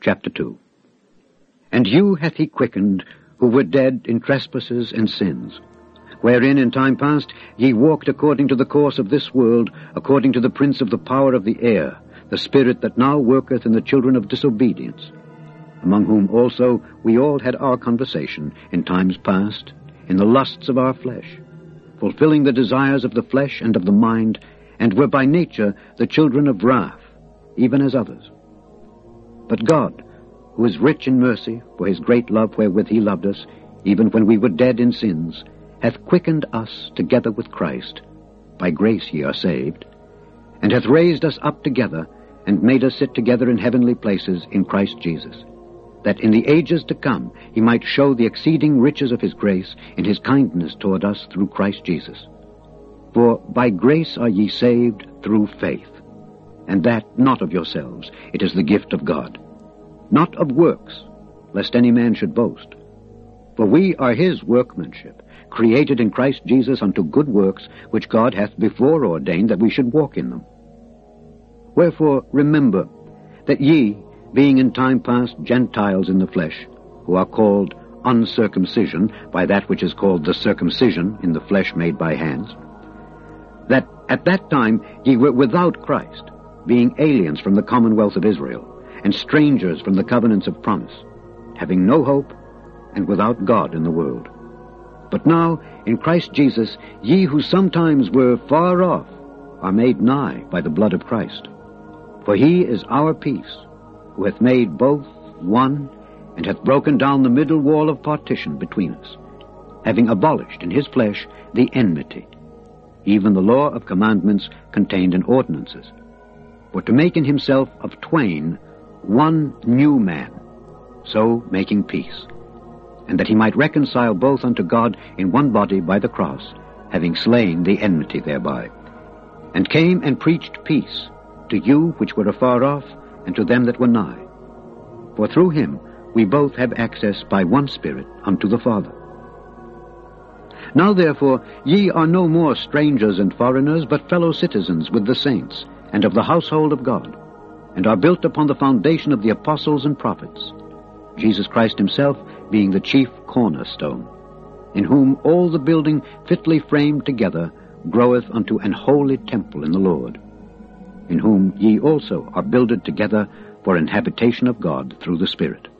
chapter 2. And you hath he quickened, who were dead in trespasses and sins, wherein in time past ye walked according to the course of this world, according to the prince of the power of the air, the spirit that now worketh in the children of disobedience, among whom also we all had our conversation in times past, in the lusts of our flesh, fulfilling the desires of the flesh and of the mind, and were by nature the children of wrath, even as others. But God, who is rich in mercy, for his great love wherewith he loved us, even when we were dead in sins, hath quickened us together with Christ. By grace ye are saved, and hath raised us up together, and made us sit together in heavenly places in Christ Jesus, that in the ages to come he might show the exceeding riches of his grace in his kindness toward us through Christ Jesus. For by grace are ye saved through faith, and that not of yourselves, it is the gift of God, not of works, lest any man should boast. For we are his workmanship, created in Christ Jesus unto good works, which God hath before ordained that we should walk in them. Wherefore remember that ye, being in time past Gentiles in the flesh, who are called uncircumcision by that which is called the circumcision in the flesh made by hands, that at that time ye were without Christ, being aliens from the commonwealth of Israel, and strangers from the covenants of promise, having no hope, and without God in the world. But now, in Christ Jesus, ye who sometimes were far off are made nigh by the blood of Christ. For he is our peace, who hath made both one, and hath broken down the middle wall of partition between us, having abolished in his flesh the enmity, even the law of commandments contained in ordinances, for to make in himself of twain one new man, so making peace, and that he might reconcile both unto God in one body by the cross, having slain the enmity thereby, and came and preached peace to you which were afar off, and to them that were nigh. For through him we both have access by one Spirit unto the Father. Now therefore ye are no more strangers and foreigners, but fellow citizens with the saints, and of the household of God, and are built upon the foundation of the apostles and prophets, Jesus Christ himself being the chief cornerstone, in whom all the building fitly framed together groweth unto an holy temple in the Lord, in whom ye also are builded together for an habitation of God through the Spirit.